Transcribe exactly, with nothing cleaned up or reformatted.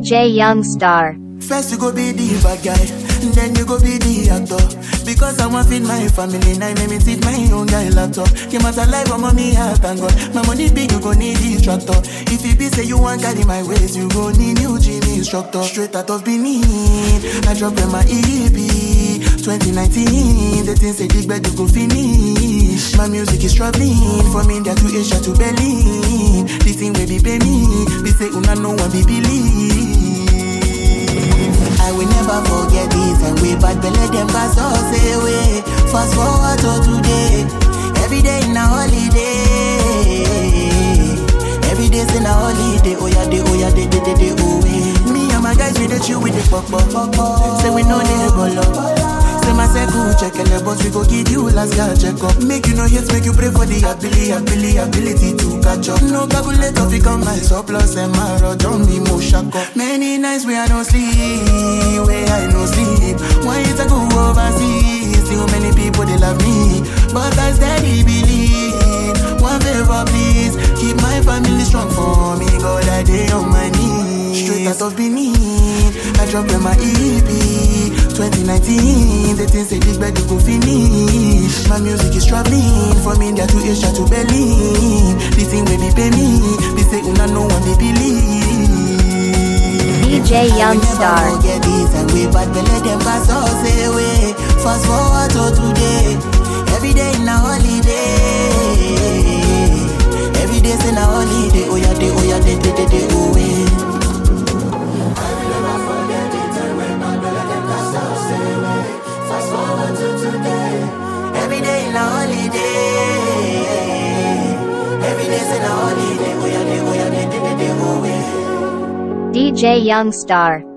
J Youngstar. First you go be the bad guy, then you go be the actor. Because I want feed my family, now make me sit my own guy laptop. Came out alive, I'm on me heart and God. My money big, you go need the tractor. If you be say you want carry my ways, you go need new gym instructor. Straight out of Benin, I drop in my E P. twenty nineteen, the things say big bed you go finish. My music is traveling from India to Asia to Berlin. This thing will be pay me, be say una no one be believe. I will never forget this, and we bad belly them pass us away. Fast forward to today, every day in a holiday. Every day's in a holiday, oh yeah, day, oh yeah, day, day, day, day, oh yeah. Me and my guys, we the chill with the pop pop. Say we know they go love. Say my circle check and the boss, we go give you last guy check up. Make you know yes, make you pray for the ability, ability, ability to catch up. No calculator, become my surplus and my rod, don't be more shock up. Many nights where I don't sleep, where I no sleep. Why is I go overseas? Still many people they love me, but I steady believe. One favor please, keep my family strong for me. God I day on my knees. Straight out of Benin, I drop in my E P. twenty nineteen, the things say big bed you go finish. My music is traveling from India to Asia to Berlin. This thing will be pay me, they say una no one they believe. D J Youngstar. I will never forget this, and we bad belly them pass us away. Fast forward to today, every day in a holiday. Every day's in a holiday, oh yeah, day, oh yeah, day, day, day, day, oh yeah. Every day in a holiday, every day's in a holiday, oh yeah, day, oh yeah, day, day, day, day, oh yeah. D J Youngstar.